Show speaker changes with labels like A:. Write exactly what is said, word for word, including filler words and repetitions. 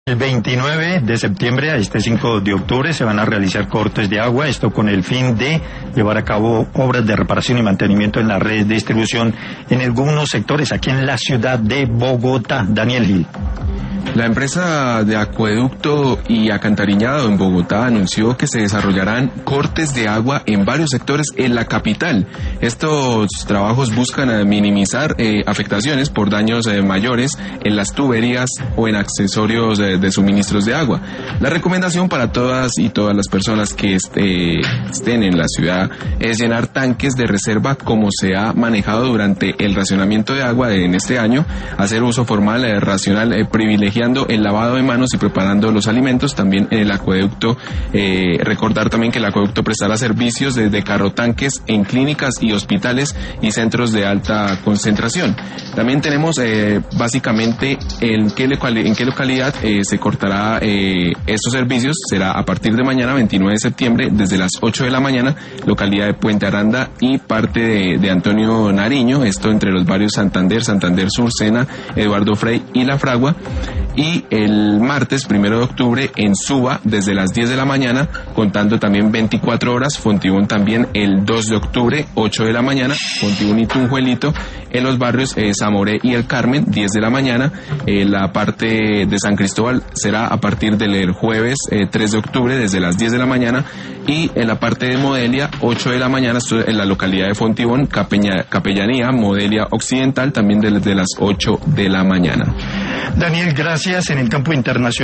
A: El veintinueve de septiembre a este cinco de octubre se van a realizar cortes de agua, esto con el fin de llevar a cabo obras de reparación y mantenimiento en la red de distribución en algunos sectores aquí en la ciudad de Bogotá. Daniel Gil.
B: La empresa de acueducto y alcantarillado en Bogotá anunció que se desarrollarán cortes de agua en varios sectores en la capital. Estos trabajos buscan minimizar eh, afectaciones por daños eh, mayores en las tuberías o en accesorios eh, de suministros de agua. La recomendación para todas y todas las personas que este, estén en la ciudad es llenar tanques de reserva como se ha manejado durante el racionamiento de agua en este año, hacer uso formal, eh, racional, eh, privilegiado el lavado de manos y preparando los alimentos. También en el acueducto, eh, recordar también que el acueducto prestará servicios desde carrotanques en clínicas y hospitales y centros de alta concentración. También tenemos eh, básicamente en qué, en qué localidad eh, se cortará eh, estos servicios. Será a partir de mañana, veintinueve de septiembre, desde las ocho de la mañana, localidad de Puente Aranda y parte de, de Antonio Nariño, esto entre los barrios Santander, Santander Sur, Sena, Eduardo Frei y La Fragua. Y el martes primero de octubre en Suba desde las diez de la mañana, contando también veinticuatro horas, Fontibón también el dos de octubre, ocho de la mañana, Fontibón y Tunjuelito, en los barrios eh, Zamoré y El Carmen, diez de la mañana, eh, la parte de San Cristóbal será a partir del jueves eh, tres de octubre desde las diez de la mañana, y en la parte de Modelia, ocho de la mañana, en la localidad de Fontibón, Capeña, Capellanía, Modelia Occidental, también desde las ocho de la mañana.
A: Daniel, gracias. En el campo internacional